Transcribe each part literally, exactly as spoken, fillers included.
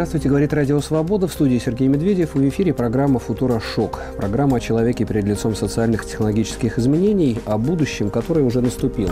Здравствуйте, говорит Радио Свобода. В студии Сергей Медведев. В эфире программа «Футура Шок». Программа о человеке перед лицом социальных и технологических изменений, о будущем, которое уже наступило.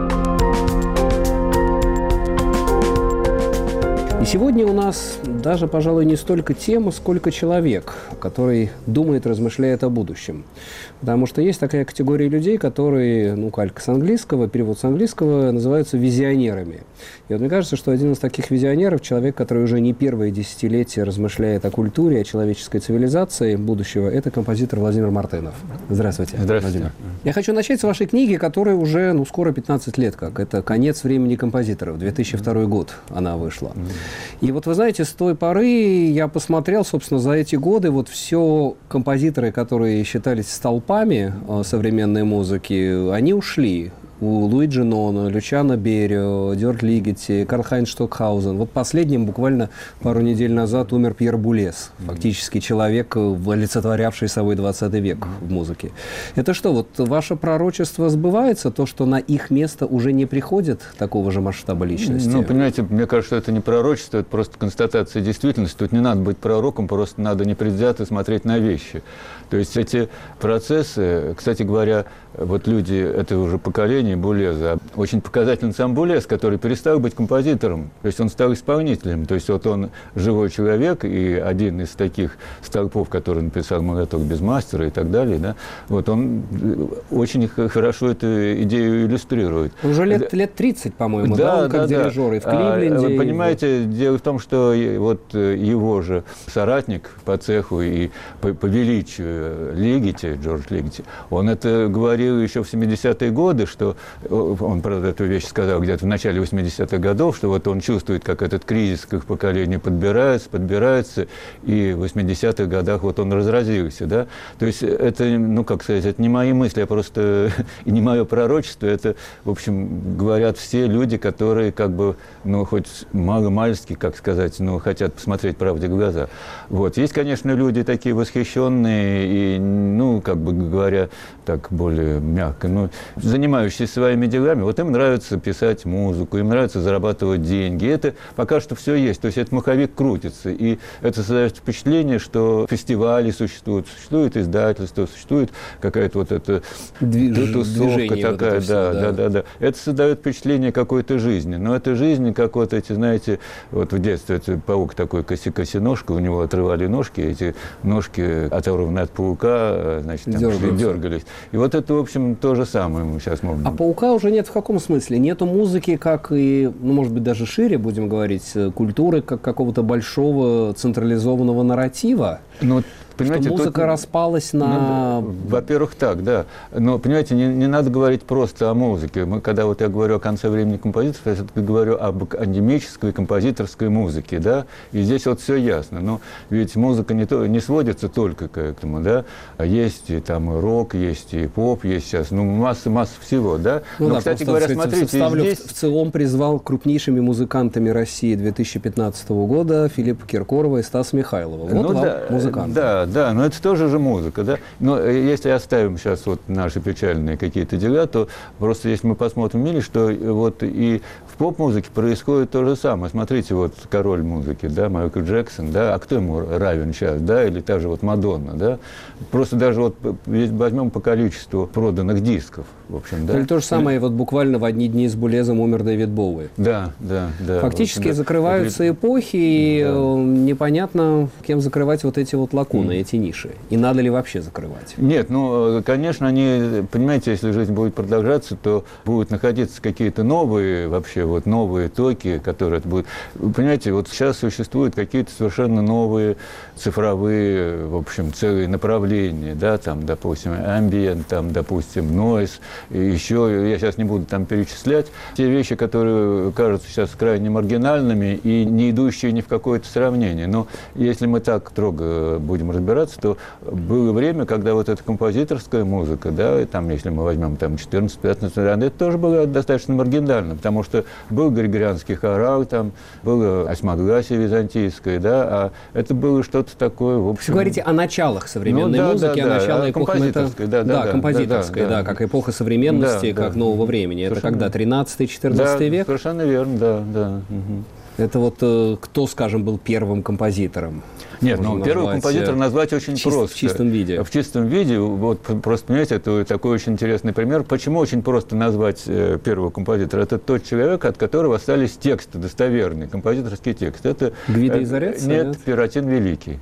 И сегодня у нас даже, пожалуй, не столько тема, сколько человек, который думает, размышляет о будущем. Потому что есть такая категория людей, которые, ну, калька с английского, перевод с английского, называются визионерами. И вот мне кажется, что один из таких визионеров, человек, который уже не первое десятилетие размышляет о культуре, о человеческой цивилизации будущего, это композитор Владимир Мартынов. Здравствуйте, Здравствуйте. Владимир. Я хочу начать с вашей книги, которая уже, ну, скоро пятнадцать лет как. Это «Конец времени композиторов», две тысячи второй год она вышла. И вот вы знаете, с той поры я посмотрел, собственно, за эти годы вот все композиторы, которые считались столпами современной музыки, они ушли. У Луиджи Ноно, Лючано Берио, Дёрк Лигетти, Карл-Хайнц Штокхаузен. Вот последним, буквально пару недель назад, умер Пьер Булес. Фактически человек, олицетворявший собой двадцатый век в музыке. Это что, вот ваше пророчество сбывается? То, что на их место уже не приходит такого же масштаба личности? Ну, понимаете, мне кажется, что это не пророчество, это просто констатация действительности. Тут не надо быть пророком, просто надо непредвзято смотреть на вещи. То есть эти процессы, кстати говоря, вот люди этого уже поколения, Булеза, очень показательный сам Булез, который перестал быть композитором, то есть он стал исполнителем, то есть вот он живой человек и один из таких столпов, который написал «Молоток без мастера» и так далее, да, вот он очень хорошо эту идею иллюстрирует. Уже лет, лет тридцать, по-моему, да, да, он как да, дирижер да. и в Кливленде. А, вы понимаете, и... дело в том, что вот его же соратник по цеху и по, по величию Лигетти, Джордж Лигетти, он это говорил еще в семидесятые годы, что он, правда, эту вещь сказал где-то в начале восьмидесятых годов, что вот он чувствует, как этот кризис к их поколению подбирается, подбирается, и в восьмидесятых годах вот он разразился, да. То есть это, ну, как сказать, это не мои мысли, а просто и не мое пророчество, это, в общем, говорят все люди, которые как бы, ну, хоть мало-мальски, как сказать, ну, хотят посмотреть правде в глаза. Вот. Есть, конечно, люди такие восхищенные и, ну, как бы говоря, так более мягко, но занимающиеся своими делами, вот им нравится писать музыку, им нравится зарабатывать деньги. И это пока что все есть, то есть этот маховик крутится, и это создает впечатление, что фестивали существуют, существует издательство, существует какая-то вот эта Движ... тусовка такая, вот да, все, да, да, да, да. Это создает впечатление какой-то жизни, но эта жизнь, как вот эти, знаете, вот в детстве это паук такой коси-коси-ножка, у него отрывали ножки, эти ножки, оторванные от паука, значит, там дергались. дергались. И вот это, в общем, то же самое мы сейчас можем. А паука уже нет в каком смысле? Нету музыки, как и, ну, может быть, даже шире, будем говорить, культуры, как какого-то большого централизованного нарратива? Ну, понимаете, что музыка тут, на... Ну, во-первых, так, да. Но, понимаете, не, не надо говорить просто о музыке. Мы, когда вот я говорю о конце времени композиторов, я говорю об академической композиторской музыке, да, и здесь вот все ясно. Но ведь музыка не, то, не сводится только к этому, да. Есть и там рок, есть и поп, есть сейчас, ну, масса-масса всего, да. Ну, Но, да, кстати говоря, смотрите, здесь... В ЦИОМ призвал крупнейшими музыкантами России две тысячи пятнадцатого года Филиппа Киркорова и Стаса Михайлова. Вот ну, вам да, музыканты. Да, да, но это тоже же музыка, да. Но если оставим сейчас вот наши печальные какие-то дела, то просто если мы посмотрим в мире, что вот и в поп-музыке происходит то же самое. Смотрите, вот король музыки, да, Майкл Джексон, да, а кто ему равен сейчас, да, или та же вот Мадонна, да. Просто даже вот возьмем по количеству проданных дисков, в общем, да. Или то же самое, вот буквально в одни дни с Булезом умер Дэвид Боуи. Да, да, да. Фактически общем, да. закрываются эпохи, и да. непонятно, кем закрывать вот эти вот лакуны, mm. эти ниши. И надо ли вообще закрывать? Нет, ну, конечно, они, понимаете, если жизнь будет продолжаться, то будут находиться какие-то новые, вообще, вот новые токи, которые это будут... Понимаете, вот сейчас существуют какие-то совершенно новые цифровые, в общем, целые направления, да, там, допустим, ambient, там, допустим, noise, и еще, я сейчас не буду там перечислять, те вещи, которые кажутся сейчас крайне маргинальными и не идущие ни в какое-то сравнение. Но если мы так строго будем разбираться, то было время, когда вот эта композиторская музыка, да, и там, если мы возьмем там четырнадцать-пятнадцать, это тоже было достаточно маргинально, потому что был григорианский хорал, там было осьмогласие византийское, да, а это было что-то такое, в общем... Вы говорите о началах современной ну, да, музыки, да, о да, начале эпохи... Композиторской, да, да, да, да, композиторской, да, да, да, да, как эпоха современности, да, как да, нового времени. совершенно... Это когда? тринадцатый-четырнадцатый да, век? Совершенно верно, да, да. Угу. Это вот э, кто, скажем, был первым композитором? Нет, ну, первого композитора назвать очень чист, просто. В чистом виде. В чистом виде. Вот просто, понимаете, это такой очень интересный пример. Почему очень просто назвать э, первого композитора? Это тот человек, от которого остались тексты достоверные, композиторский текст. Это Гвидо из Ореца? Нет, нет, Перотин Великий.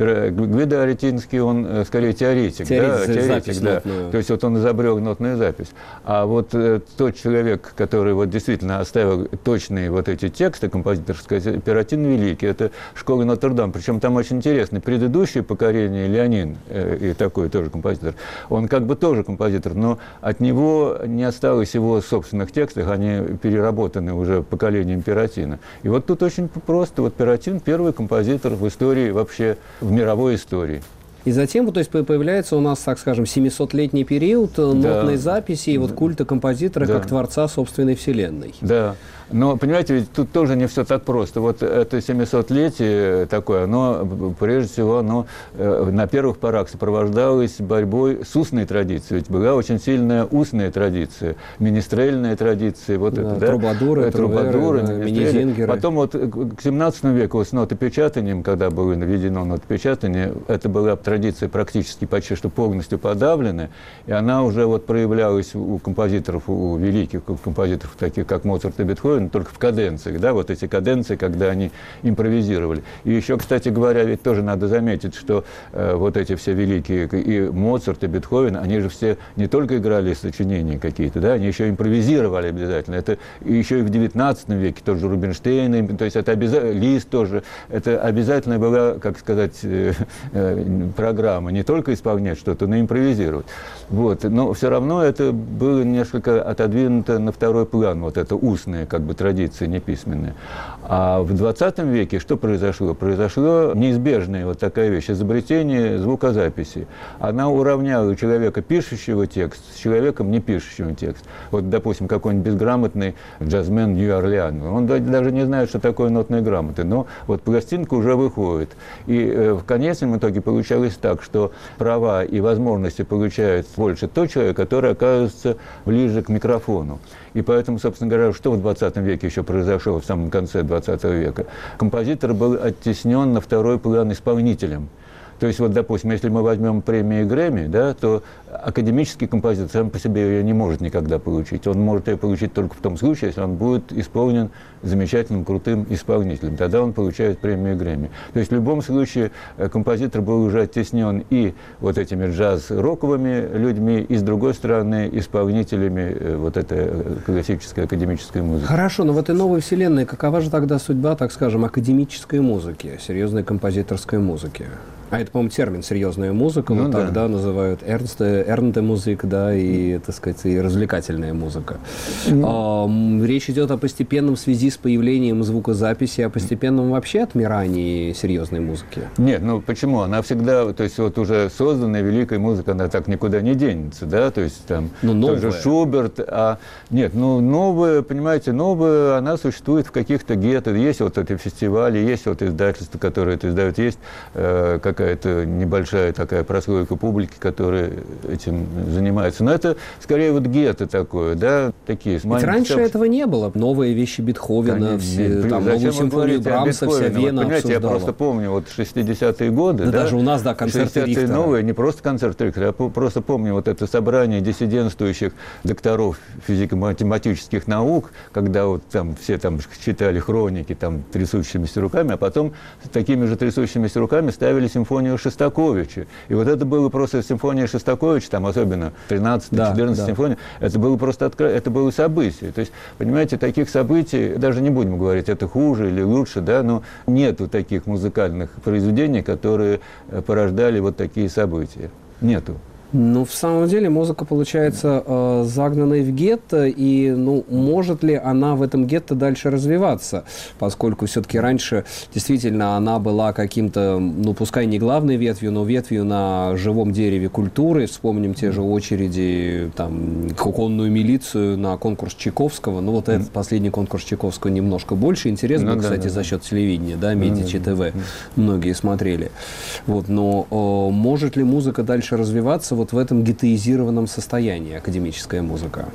Гвидо Аретинский, он скорее теоретик, теоретик, да, теоретик, да. Нотную. То есть вот он изобрел нотную запись. А вот э, тот человек, который вот действительно оставил точные вот эти тексты композиторские, Перотин Великий, это школа Нотр-Дам. Причем там очень интересно. Предыдущее поколение, Леонин, э, и такой тоже композитор, он как бы тоже композитор, но от него не осталось его собственных текстов, они переработаны уже поколением Перотина. И вот тут очень просто. Вот Перотин первый композитор в истории вообще, в мировой истории. И затем, то есть, появляется у нас, так скажем, семисотлетний период нотной да. записи и вот культа композитора да. как творца собственной вселенной. Да. Но, понимаете, ведь тут тоже не все так просто. Вот это семисотлетие такое, оно, прежде всего, оно на первых порах сопровождалось борьбой с устной традицией. Ведь была очень сильная устная традиция, министрельная традиция. Вот да, это, да? Трубадуры, трубадуры, да, мини-зингеры. Потом вот к семнадцатому веку с нотопечатанием, когда было введено нотопечатание, это была традиция практически почти что полностью подавлена, и она уже вот проявлялась у композиторов, у великих композиторов, таких как Моцарт и Бетховен, только в каденциях, да, вот эти каденции, когда они импровизировали. И еще, кстати говоря, ведь тоже надо заметить, что э, вот эти все великие, и Моцарт, и Бетховен, они же все не только играли сочинения какие-то, да, они еще импровизировали обязательно. Это еще и в девятнадцатом веке тоже Рубинштейн, то есть это обязательно, Лист тоже, это обязательно была, как сказать, э, э, программа, не только исполнять что-то, но и импровизировать. Вот. Но все равно это было несколько отодвинуто на второй план, вот это устное, как бы, традиции неписьменные. А в двадцатом веке что произошло? Произошло неизбежная вот такая вещь, изобретение звукозаписи. Она уравняла человека, пишущего текст, с человеком, не пишущим текст. Вот, допустим, какой-нибудь безграмотный джазмен Нью-Орлеан, он даже не знает, что такое нотные грамоты, но вот пластинка уже выходит. И э, в конечном итоге получалось так, что права и возможности получает больше тот человек, который оказывается ближе к микрофону. И поэтому, собственно говоря, что в двадцатом веке еще произошло, в самом конце двадцатого века? Композитор был оттеснен на второй план исполнителем. То есть, вот, допустим, если мы возьмем премию Грэмми, да, то академический композитор сам по себе ее не может никогда получить. Он может ее получить только в том случае, если он будет исполнен замечательным, крутым исполнителем. Тогда он получает премию Грэмми. То есть, в любом случае, композитор был уже оттеснен и вот этими джаз-роковыми людьми, и, с другой стороны, исполнителями вот этой классической академической музыки. Хорошо, но в этой новой вселенной какова же тогда судьба, так скажем, академической музыки, серьезной композиторской музыки? А это, по-моему, термин «серьезная музыка», ну, вот да. тогда называют «эрнте музык», да, и, так сказать, и развлекательная музыка. Mm. А, речь идет о постепенном, в связи с появлением звукозаписи, о постепенном вообще отмирании серьезной музыки? Нет, ну почему? Она всегда, то есть вот уже созданная великая музыка, она так никуда не денется, да, то есть там ну, тоже Шуберт, а нет, ну новая, понимаете, новая, она существует в каких-то гетто, есть вот эти фестивали, есть вот издательства, которые это издают, есть э, какая какая-то небольшая такая прослойка публики, которая этим занимается. Но это скорее вот гетто такое, да, такие. Ведь раньше сам... этого не было. Новые вещи Бетховена, все, там, новую симфонию Брамса, вся Вена вот, понимаете, обсуждала. Я просто помню вот шестидесятые годы. Да, да, даже у нас, да, концерты Рихтера. Новые, не просто концерты Рихтера, я просто помню вот это собрание диссидентствующих докторов физико-математических наук, когда вот там все там читали хроники там трясущимися руками, а потом с такими же трясущимися руками ставили симфонию Шостаковича. И вот это было просто симфония Шостаковича, там особенно тринадцатая, четырнадцатая да, симфония, да. Это было просто откро... это было событие. То есть, понимаете, таких событий, даже не будем говорить, это хуже или лучше, да, но нету таких музыкальных произведений, которые порождали вот такие события. Нету. Ну, в самом деле, музыка, получается, э, загнанной в гетто, и, ну, может ли она в этом гетто дальше развиваться, поскольку все-таки раньше, действительно, она была каким-то, ну, пускай не главной ветвью, но ветвью на живом дереве культуры. Вспомним те же очереди, там, конную милицию на конкурс Чайковского. Ну, вот этот последний конкурс Чайковского немножко больше интерес был, ну, кстати, да, за счет телевидения, да, Медичи ТВ, многие смотрели. Вот, но э, может ли музыка дальше развиваться вот в этом геттоизированном состоянии, академическая музыка?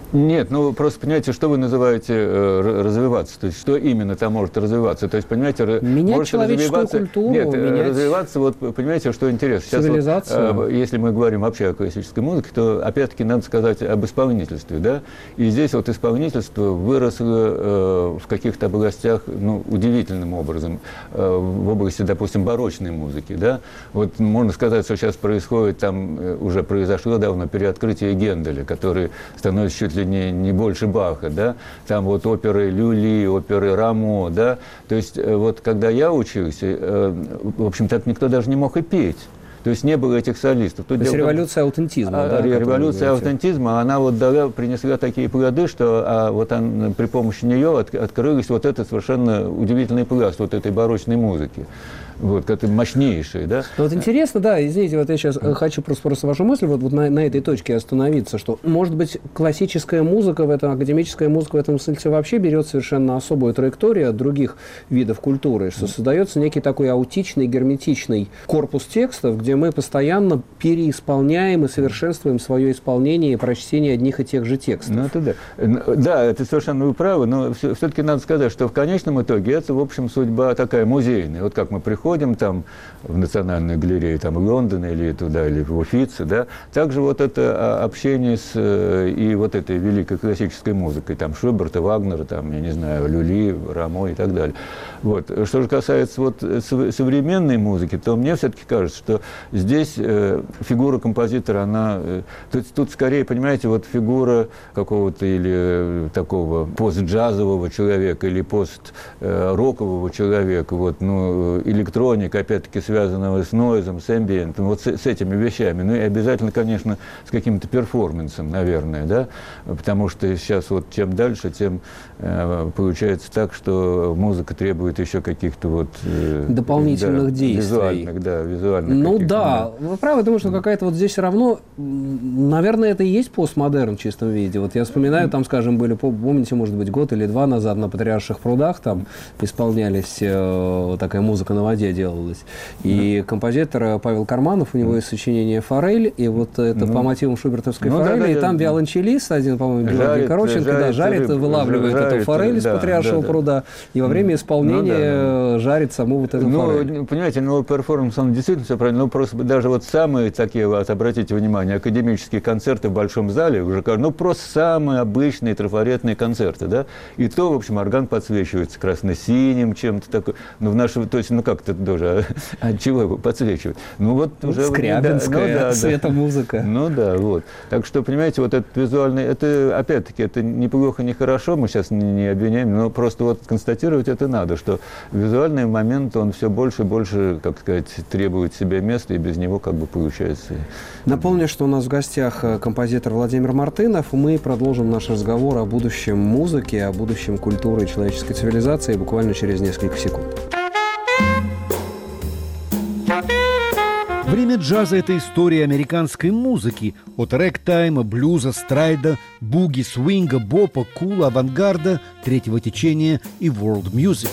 Нет, ну просто понимаете, что вы называете э, развиваться, то есть что именно там может развиваться, то есть понимаете, менять может человеческую развиваться, культуру, нет, менять развиваться, вот понимаете, что интересно. Сейчас цивилизацию. Вот, э, если мы говорим вообще о классической музыке, то опять-таки надо сказать об исполнительстве, да, и здесь вот исполнительство выросло э, в каких-то областях, ну, удивительным образом, э, в области, допустим, барочной музыки, да, вот можно сказать, что сейчас происходит, там э, уже произошло давно переоткрытие Генделя, который становится чуть ли Не, не больше Баха, да, там вот оперы Люли, оперы Рамо, да, то есть вот когда я учился, э, в общем-то, так никто даже не мог и петь. То есть не было этих солистов. Тут То есть революция аутентизма. А, да, революция аутентизма, она вот дала, принесла такие плоды, что а, вот он, при помощи нее от, открылись вот этот совершенно удивительный пласт вот этой барочной музыки. Вот, который мощнейший, да. Ну, вот интересно, да, извините, вот я сейчас хочу просто, просто вашу мысль вот, вот на, на этой точке остановиться, что, может быть, классическая музыка, в этом, академическая музыка в этом смысле вообще берет совершенно особую траекторию от других видов культуры, что создается некий такой аутичный, герметичный корпус текстов, где мы постоянно переисполняем и совершенствуем свое исполнение и прочтение одних и тех же текстов. Ну, это да. Да, это совершенно вы правы, но все-таки надо сказать, что в конечном итоге это, в общем, судьба такая музейная. Вот как мы приходим там в Национальную галерею там, Лондона или туда, или в Уфице, да, также вот это общение с и вот этой великой классической музыкой, там Шуберта, Вагнера, там, я не знаю, Люли, Рамо и так далее. Вот. Что же касается вот современной музыки, то мне все-таки кажется, что здесь э, фигура композитора, она... Э, тут, тут скорее, понимаете, вот фигура какого-то или э, такого постджазового человека, или пост-рокового человека, вот, ну, электроник, опять-таки, связанного с нойзом, с эмбиентом, вот с, с этими вещами. Ну и обязательно, конечно, с каким-то перформансом, наверное, да, потому что сейчас вот чем дальше, тем э, получается так, что музыка требует еще каких-то вот... Э, дополнительных да, действий. Визуальных, да, визуальных. Ну да, вы правы, думаю, что какая-то вот здесь все равно, наверное, это и есть постмодерн в чистом виде. Вот я вспоминаю, там, скажем, были, помните, может быть, год или два назад на Патриарших прудах там исполнялись, э, такая музыка на воде делалась. И композитор Павел Карманов, у него есть сочинение «Форель», и вот это ну, по мотивам шубертовской ну, «Форели», да, да, и там да, виолончелист один, по-моему, Георгий Короченко, жарит, да, жарит, рыб, вылавливает жарит, эту форель из да, Патриаршего да, пруда, и во время исполнения ну, да, да. жарит саму вот эту ну, форель. Понимаете, ну, перформанс, он действительно все правильно, ну, просто даже вот самые такие, вот, обратите внимание, академические концерты в большом зале, уже, ну, просто самые обычные трафаретные концерты, да, и то, в общем, орган подсвечивается красно-синим чем-то такое, ну, в нашем, то есть, ну, как-то тоже, от чего его подсвечивать? Ну, вот ну, уже... Скрябинская, да, ну, да, светомузыка. Ну, да, вот. Так что, понимаете, вот этот визуальный, это, опять-таки, это неплохо, не хорошо, мы сейчас не, не обвиняем, но просто вот констатировать это надо, что визуальный момент, он все больше и больше, как сказать, требует себе места, и без него как бы получается. Напомню, что у нас в гостях композитор Владимир Мартынов. Мы продолжим наш разговор о будущем музыки, о будущем культуры и человеческой цивилизации буквально через несколько секунд. Время джаза – это история американской музыки. От рэг-тайма, блюза, страйда, буги, свинга, бопа, кула, авангарда, третьего течения и world music.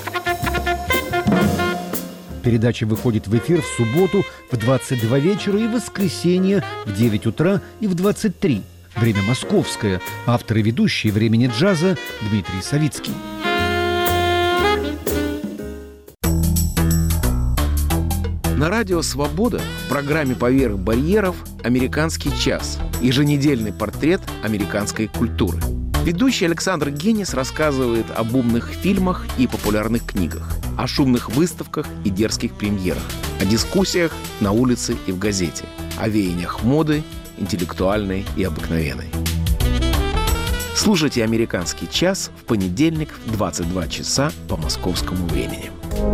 Передача выходит в эфир в субботу в двадцать два вечера и в воскресенье в девять утра и в двадцать три. Время московское. Автор и ведущий «Времени джаза» Дмитрий Савицкий. На радио «Свобода» в программе «Поверх барьеров» «Американский час» – еженедельный портрет американской культуры. Ведущий Александр Генис рассказывает об умных фильмах и популярных книгах, о шумных выставках и дерзких премьерах, о дискуссиях на улице и в газете, о веяниях моды, интеллектуальной и обыкновенной. Слушайте «Американский час» в понедельник в двадцать два часа по московскому времени.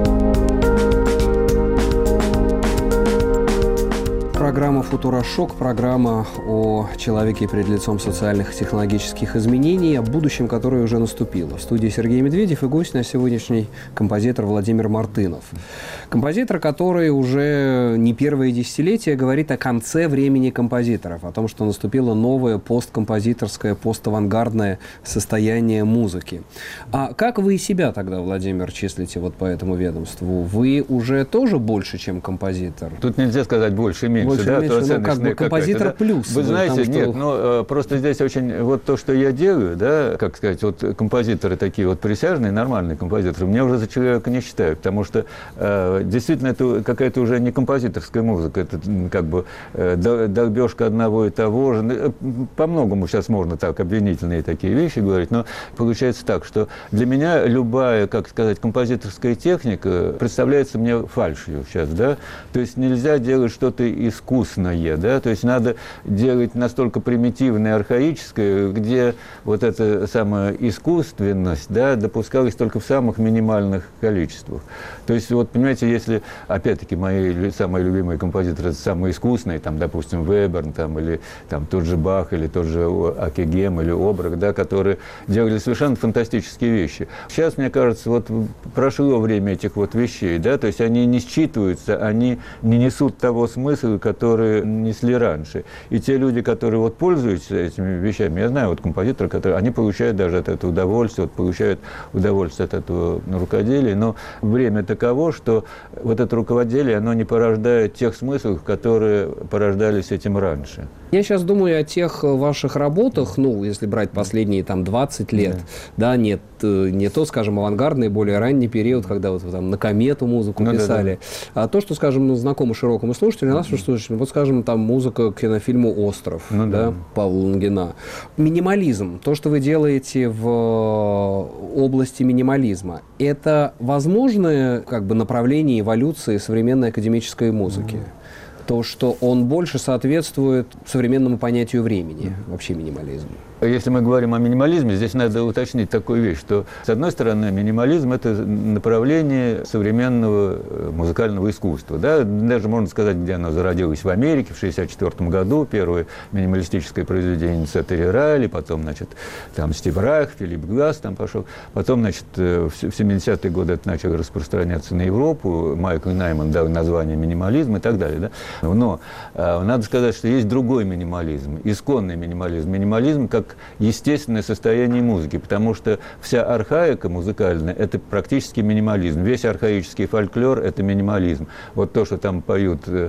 Программа «Футурошок», программа о человеке перед лицом социальных и технологических изменений, о будущем, которое уже наступило. В студии Сергей Медведев и гость на сегодняшний композитор Владимир Мартынов. Композитор, который уже не первое десятилетие говорит о конце времени композиторов, о том, что наступило новое посткомпозиторское, поставангардное состояние музыки. А как вы себя тогда, Владимир, числите вот по этому ведомству? Вы уже тоже больше, чем композитор? Тут нельзя сказать больше и меньше. Больше меньше, да, меньше, ну, как бы композитор да? плюс. Вы знаете, что... нет, ну, просто здесь очень, вот то, что я делаю, да, как сказать, вот композиторы такие вот присяжные, нормальные композиторы, мне уже за человека не считаю, потому что э, действительно это какая-то уже не композиторская музыка, это как бы э, долбежка одного и того же. По-многому сейчас можно так обвинительные такие вещи говорить, но получается так, что для меня любая, как сказать, композиторская техника представляется мне фальшью сейчас, да, то есть нельзя делать что-то искусное, да, то есть надо делать настолько примитивное, архаическое, где вот эта самая искусственность, да, допускалась только в самых минимальных количествах. То есть, вот, понимаете, если, опять-таки, мои самые любимые композиторы, самые искусные, там, допустим, Веберн, там, или там, тот же Бах, или тот же Акегем, или Обрах, да, которые делали совершенно фантастические вещи. Сейчас, мне кажется, вот прошло время этих вот вещей, да, то есть они не считываются, они не несут того смысла, который несли раньше. И те люди, которые вот пользуются этими вещами, я знаю, вот композиторы, которые, они получают даже от этого удовольствие, вот, получают удовольствие от этого рукоделия, но время таково, что вот это рукоделие, оно не порождает тех смыслов, которые порождались этим раньше. Я сейчас думаю о тех ваших работах, ну, если брать последние там двадцать лет, да, да нет, не то, скажем, авангардный, более ранний период, когда вот вы там на комету музыку ну, писали, да, да. а то, что, скажем, ну, знакомо широкому слушателю, нашим слушателям, вот, скажем, там музыка к кинофильму «Остров», ну, да, да, Павла Лунгина. Минимализм, то, что вы делаете в области минимализма, это возможное как бы направление эволюции современной академической музыки? Mm. То, что он больше соответствует современному понятию времени, вообще минимализм. Если мы говорим о минимализме, здесь надо уточнить такую вещь, что, с одной стороны, минимализм – это направление современного музыкального искусства. Да? Даже можно сказать, где оно зародилось в Америке в шестьдесят четвёртом году. Первое минималистическое произведение Цеттери Райли, потом, значит, там Стив Райх, Филипп Гласс там пошел. Потом, значит, в семидесятые годы это начало распространяться на Европу. Майкл Найман дал название минимализм и так далее. Да? Но э, надо сказать, что есть другой минимализм, исконный минимализм. Минимализм как естественное состояние музыки, потому что вся архаика музыкальная – это практически минимализм. Весь архаический фольклор – это минимализм. Вот то, что там поют э,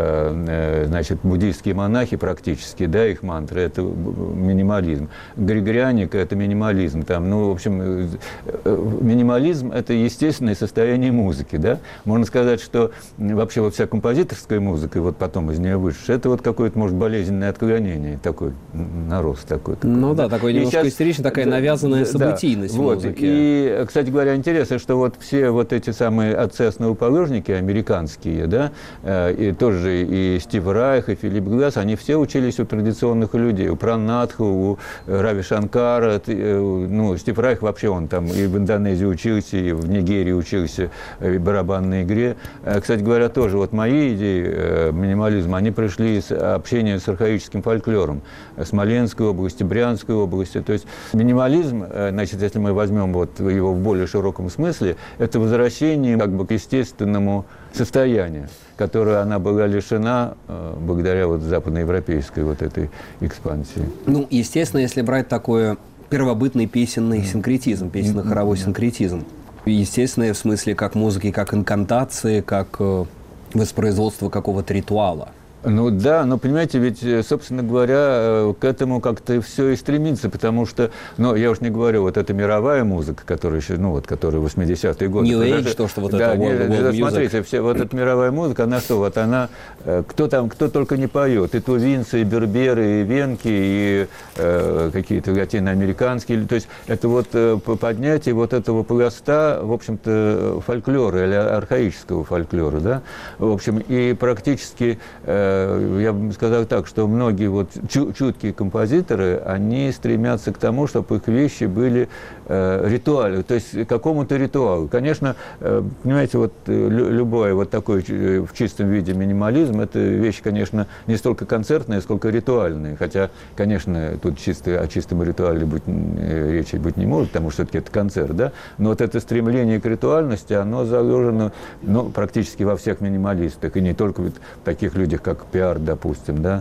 э, значит, буддийские монахи практически, да, их мантры – это минимализм. Григорианика – это минимализм. Там, ну, в общем, э, э, минимализм – это естественное состояние музыки. Да? Можно сказать, что вообще вот вся композиторская музыка, и вот потом из нее вышедшая, это вот какое-то, может, болезненное отклонение, такой нарост такой. Ну да, такой немножко сейчас, истеричный, такая да, навязанная событийность да, музыки. Вот. И, кстати говоря, интересно, что вот все вот эти самые отцы-основоположники американские, да, и тоже и Стив Райх, и Филипп Гласс, они все учились у традиционных людей, у Пранатха, у Рави Шанкара. Ну, Стив Райх вообще, он там и в Индонезии учился, и в Нигерии учился и барабанной игре. Кстати говоря, тоже вот мои идеи минимализма, они пришли из общения с архаическим фольклором Смоленской области, Брянской области. То есть минимализм, значит, если мы возьмем вот его в более широком смысле, это возвращение как бы к естественному состоянию, которое она была лишена э, благодаря вот западноевропейской вот этой экспансии. Ну, естественно, если брать такой первобытный песенный синкретизм, песенно-хоровой синкретизм, естественно, в смысле как музыки, как инкантации, как э, воспроизводство какого-то ритуала. Ну да, но понимаете, ведь, собственно говоря, к этому как-то все и стремится, потому что, ну, я уж не говорю, вот эта мировая музыка, которая еще, ну, вот, которая восьмидесятые годы. New Age, то, что вот да, это world, world music. Смотрите, все, вот эта мировая музыка, она что, вот она, кто там, кто только не поет, и тувинцы, и берберы, и венки, и э, какие-то латиноамериканские, то есть это вот поднятие вот этого пласта, в общем-то, фольклора, или архаического фольклора, да, в общем, и практически э, я бы сказал так, что многие вот чуткие композиторы, они стремятся к тому, чтобы их вещи были э, ритуальны, то есть к какому-то ритуалу. Конечно, э, понимаете, вот любой вот такой в чистом виде минимализм, это вещь, конечно, не столько концертная, сколько ритуальная. Хотя, конечно, тут чисто, о чистом ритуале быть, речи быть не может, потому что все-таки это концерт, да? Но вот это стремление к ритуальности, оно заложено, ну, практически во всех минималистах, и не только в таких людях, как Пиар, допустим, да,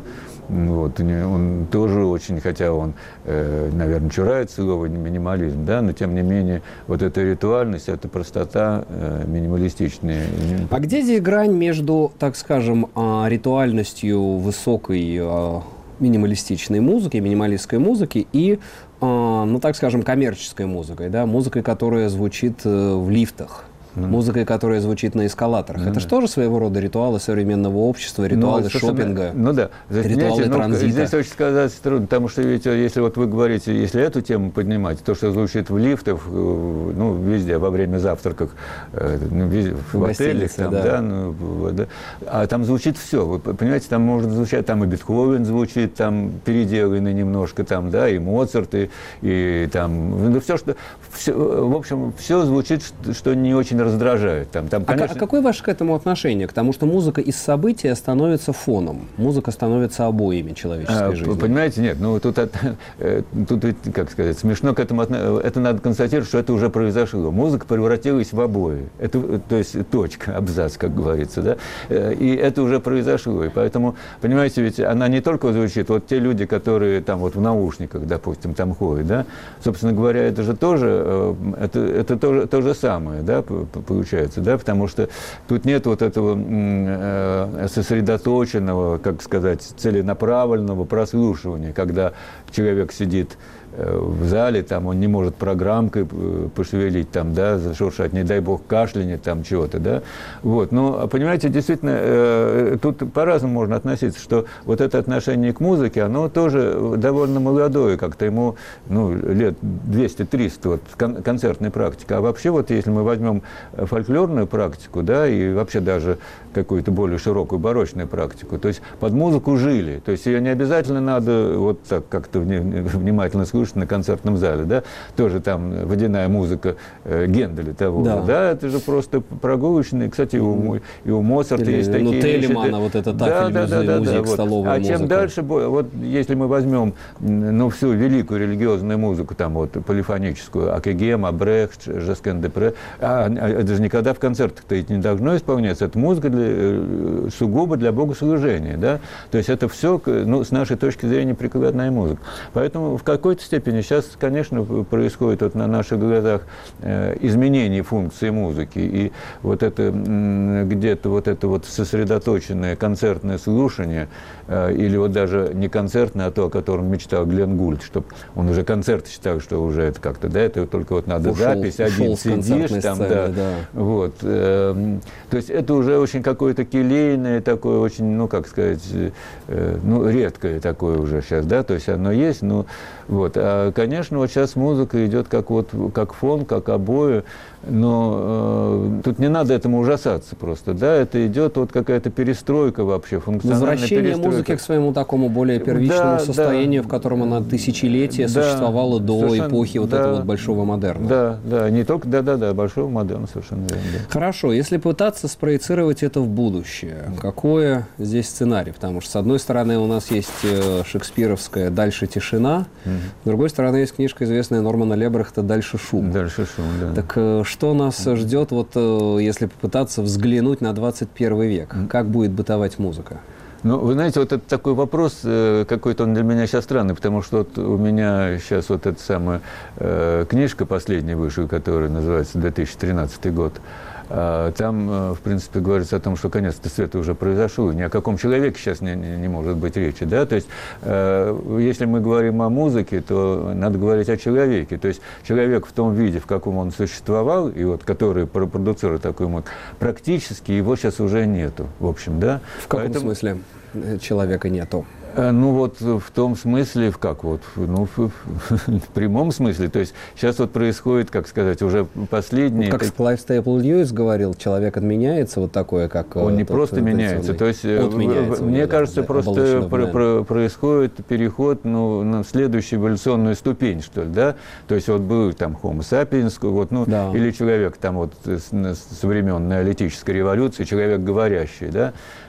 Вот, он тоже очень, хотя он, э, наверное, чурает слова минимализм, да, но тем не менее вот эта ритуальность, эта простота э, минималистичная. А где здесь грань между, так скажем, ритуальностью высокой минималистичной музыки, минималистской музыки и, ну, так скажем, коммерческой музыкой, да, музыкой, которая звучит в лифтах? Mm. Музыкой, которая звучит на эскалаторах. Mm. Это же тоже своего рода ритуалы современного общества, ритуалы ну, шопинга, ну, да. ритуалы Знаете, транзита. Ну, здесь очень сказать трудно, потому что ведь, если вот вы говорите, если эту тему поднимать, то, что звучит в лифтах, ну, везде, во время завтраков, ну, везде, в, в отелях, там, да. Да, ну, да, а там звучит все. Вы понимаете, там может звучать, там и Бетховен звучит, там переделанный немножко, там, да, и Моцарт, и, и там, ну, все, что, все, в общем, все звучит, что не очень раздражает. Там, там, конечно... а, а какое ваше к этому отношение? К тому, что музыка из события становится фоном, музыка становится обоями человеческой а, жизни. Понимаете, нет, ну тут, тут, как сказать, смешно к этому относиться. Это надо констатировать, что это уже произошло. Музыка превратилась в обои. Это, то есть точка, абзац, как говорится, да? И это уже произошло. И поэтому, понимаете, ведь она не только звучит, вот те люди, которые там вот в наушниках, допустим, там ходят, да, собственно говоря, это же тоже, это, это то, то же самое, да, получается, да, потому что тут нет вот этого э, сосредоточенного, как сказать, целенаправленного прослушивания, когда человек сидит в зале, там он не может программкой пошевелить, там, да, зашуршать, не дай бог кашлянет, там чего-то, да, вот, но, понимаете, действительно, э, тут по-разному можно относиться, что вот это отношение к музыке, оно тоже довольно молодое, как-то ему, ну, лет двести-триста, вот, кон- концертная практика, а вообще, вот, если мы возьмем фольклорную практику, да, и вообще даже какую-то более широкую барочную практику, то есть под музыку жили, то есть ее не обязательно надо вот так как-то внимательно слушать на концертном зале, да, тоже там водяная музыка э, Генделя того, да. да, это же просто прогулочные, кстати, и у, и у Моцарта или, есть такие ну, вещи. Телемана, вот это так, да, да, да, музыка, да, столовая вот. А музыка. чем дальше, вот если мы возьмем, ну, всю великую религиозную музыку, там вот полифоническую, Акегема, Брехт, Жескен-де-Пре, а, это же никогда в концертах-то не должно исполняться, это музыка для, сугубо для богослужения, да, то есть это все, ну, с нашей точки зрения, прикладная музыка. Поэтому в какой-то степени сейчас, конечно, происходит вот на наших глазах э, изменение функции музыки, и вот это м, где-то вот это вот сосредоточенное концертное слушание, э, или вот даже не концертное, а то, о котором мечтал Глен Гульд, чтобы он уже концерт считал, что уже это как-то, да, это только вот надо ушел, запись, один сидишь там, сцены, да, да, вот, э, то есть это уже очень какое-то келейное такое, очень, ну, как сказать, э, ну, редкое такое уже сейчас, да, то есть оно есть, но вот. А, конечно, вот сейчас музыка идет как, вот, как фон, как обои, но э, тут не надо этому ужасаться просто, да, это идет вот какая-то перестройка вообще, функциональная возвращение перестройка. музыки к своему такому более первичному да, состоянию, да, в котором она тысячелетия да, существовала до эпохи вот да, этого вот большого модерна. Да, да, не только, да-да-да, большого модерна, совершенно верно. Да. Хорошо, если пытаться спроецировать это в будущее, какой здесь сценарий? Потому что, с одной стороны, у нас есть шекспировская «Дальше тишина», угу. С другой стороны, есть книжка известная Нормана Лебрехта «Дальше шум». «Дальше шум», да. Так что нас ждет, вот, если попытаться взглянуть на двадцать первый век? Как будет бытовать музыка? Ну, вы знаете, вот это такой вопрос, какой-то он для меня сейчас странный, потому что вот у меня сейчас вот эта самая э, книжка последняя вышла, которая называется «две тысячи тринадцатый год». Там, в принципе, говорится о том, что конец-то света уже произошел, ни о каком человеке сейчас не, не, не может быть речи, да, то есть, э, если мы говорим о музыке, то надо говорить о человеке, то есть человек в том виде, в каком он существовал, и вот который продуцирует такую музыку, практически его сейчас уже нету, в общем, да. В каком Поэтому... смысле человека нету? Ну вот в том смысле, в как вот, ну в, в прямом смысле, то есть сейчас вот происходит, как сказать, уже последние... Ну, как Клайв Стейпл Льюис говорил, человек отменяется, вот такое, как... Он не просто меняется, то есть отменяется, мне кажется, да, просто про, про, происходит переход, ну, на следующую эволюционную ступень, что ли, да, то есть вот был там Homo sapiens, вот, ну, да. Или человек там вот с, с времен неолитической революции, человек говорящий, да,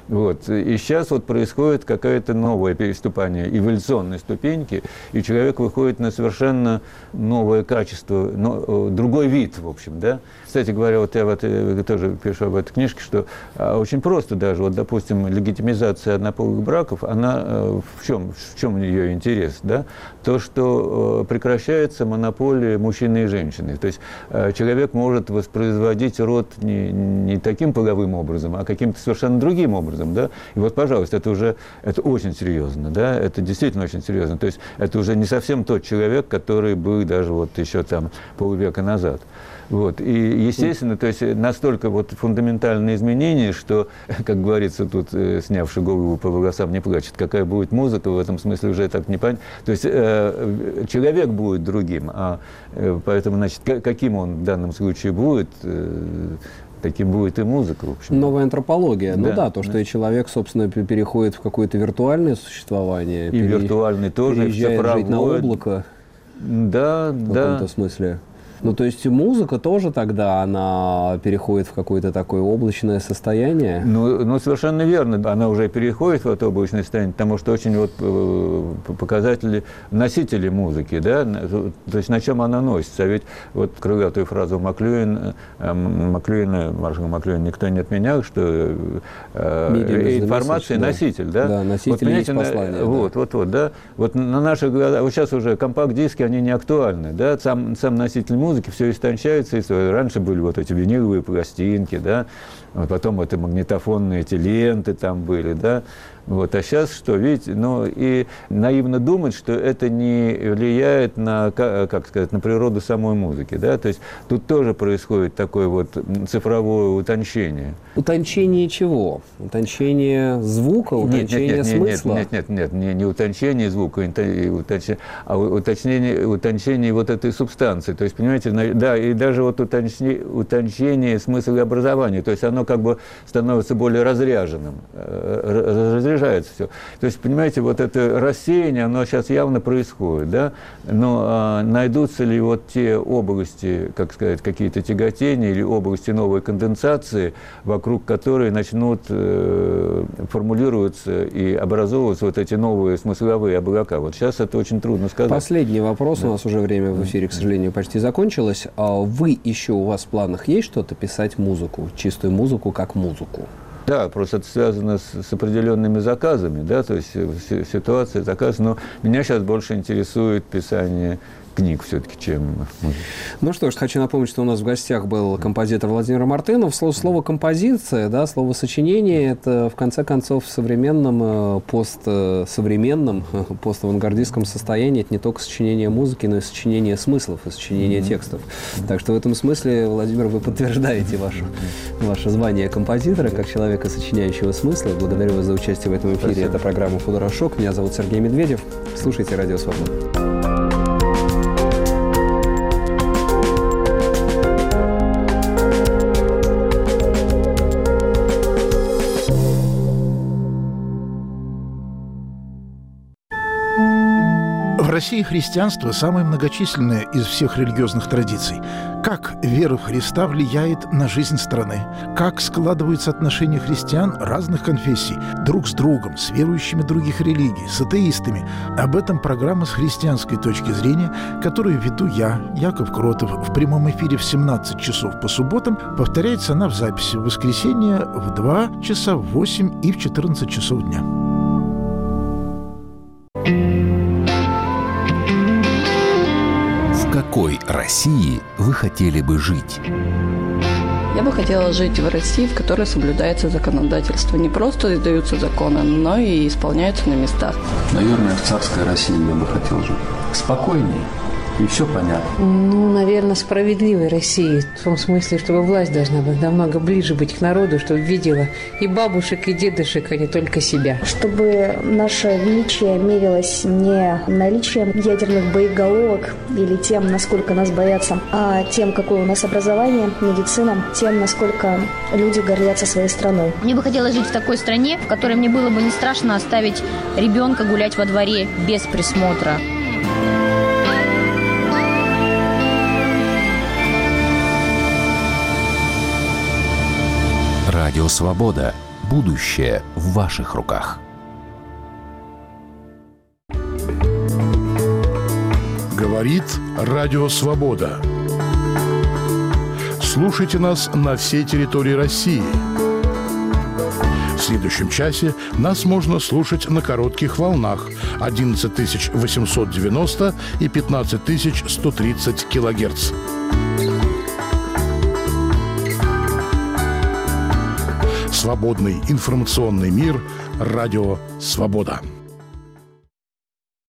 Вот. И сейчас вот происходит какое-то новое переступание эволюционной ступеньки, и человек выходит на совершенно новое качество, но, другой вид, в общем, да. Кстати говоря, вот я вот, тоже пишу об этой книжке, что а, очень просто даже, вот, допустим, легитимизация однополых браков, она э, в чем, в чем ее интерес, да? То, что э, прекращается монополия мужчины и женщины. То есть э, человек может воспроизводить род не, не таким половым образом, а каким-то совершенно другим образом, да? И вот, пожалуйста, это уже, это очень серьезно, да? Это действительно очень серьезно. То есть это уже не совсем тот человек, который был даже вот еще там полвека назад. Вот. И, естественно, то есть настолько вот фундаментальные изменения, что, как говорится, тут, э, снявший голову по волосам не плачет. Какая будет музыка, в этом смысле уже так не понятно. То есть э, человек будет другим, а э, поэтому, значит, каким он в данном случае будет, э, таким будет и музыка, в общем. Новая антропология. Да, ну да, то, что да. и человек, собственно, переходит в какое-то виртуальное существование. И пере... виртуальный тоже, переезжает цифровой. жить на облако. Да, В да. каком-то смысле. Ну, то есть музыка тоже тогда, она переходит в какое-то такое облачное состояние? Ну, ну, совершенно верно. Она уже переходит в это облачное состояние, потому что очень вот показатели носителей музыки, да, то есть на чем она носится. А ведь вот крылатую фразу Маклюэн, Маклюэна, маршала Маклюэна никто не отменял, что э, информация носитель, да? Да, носитель вот, есть послание. Вот, да. вот, вот, да. Вот на наших глазах, вот сейчас уже компакт-диски, они не актуальны, да, сам, сам носитель музыки музыки все истончается. И раньше были вот эти виниловые пластинки, да, вот потом это магнитофонные эти ленты там были, да. Вот. А сейчас что, видите, ну и наивно думать, что это не влияет на, как сказать, на природу самой музыки, да, то есть тут тоже происходит такое вот цифровое утончение. Утончение чего? Утончение звука, утончение нет, нет, смысла? Нет, нет, нет, нет, не утончение звука, утончение, а утончение, утончение вот этой субстанции, то есть, понимаете, да, и даже вот утончение, утончение смысла образования, то есть оно как бы становится более разряженным, разряженным. Все. То есть, понимаете, вот это рассеяние, оно сейчас явно происходит, да, но а, найдутся ли вот те области, как сказать, какие-то тяготения или области новой конденсации, вокруг которой начнут э, формулироваться и образовываться вот эти новые смысловые облака. Вот сейчас это очень трудно сказать. Последний вопрос, да. У нас уже время в эфире, к сожалению, почти закончилось. А вы еще, у вас в планах есть что-то писать музыку, чистую музыку как музыку? Да, просто это связано с, с определенными заказами, да, то есть ситуация, заказ. Но меня сейчас больше интересует писание книг все-таки, чем музыка. Ну что ж, хочу напомнить, что у нас в гостях был композитор Владимир Мартынов. Слово, слово «композиция», да, слово «сочинение» — это, в конце концов, в современном, постсовременном, поставангардистском состоянии это не только сочинение музыки, но и сочинение смыслов, и сочинение mm-hmm. текстов. Так что в этом смысле, Владимир, вы подтверждаете ваше, ваше звание композитора, как человека, сочиняющего смыслы. Благодарю вас за участие в этом эфире. Спасибо. Это программа «Футурошок». Меня зовут Сергей Медведев. Слушайте «Радио Свобода». В России христианство самое многочисленное из всех религиозных традиций. Как вера в Христа влияет на жизнь страны? Как складываются отношения христиан разных конфессий друг с другом, с верующими других религий, с атеистами? Об этом программа «С христианской точки зрения», которую веду я, Яков Кротов, в прямом эфире в семнадцать часов по субботам. Повторяется она в записи в воскресенье в два часа, в восемь и в четырнадцать часов дня. В какой России вы хотели бы жить? Я бы хотела жить в России, в которой соблюдается законодательство. Не просто издаются законы, но и исполняются на местах. Наверное, в царской России я бы хотел жить. Спокойнее. И все понятно. Ну, наверное, справедливой России. В том смысле, чтобы власть должна быть намного ближе быть к народу, чтобы видела и бабушек, и дедушек, а не только себя. Чтобы наше величие мерилось не наличием ядерных боеголовок или тем, насколько нас боятся, а тем, какое у нас образование, медицина, тем, насколько люди гордятся своей страной. Мне бы хотелось жить в такой стране, в которой мне было бы не страшно оставить ребенка гулять во дворе без присмотра. Радио «Свобода». Будущее в ваших руках. Говорит Радио Свобода. Слушайте нас на всей территории России. В следующем часе нас можно слушать на коротких волнах одиннадцать тысяч восемьсот девяносто и пятнадцать тысяч сто тридцать килогерц. Свободный информационный мир. Радио Свобода.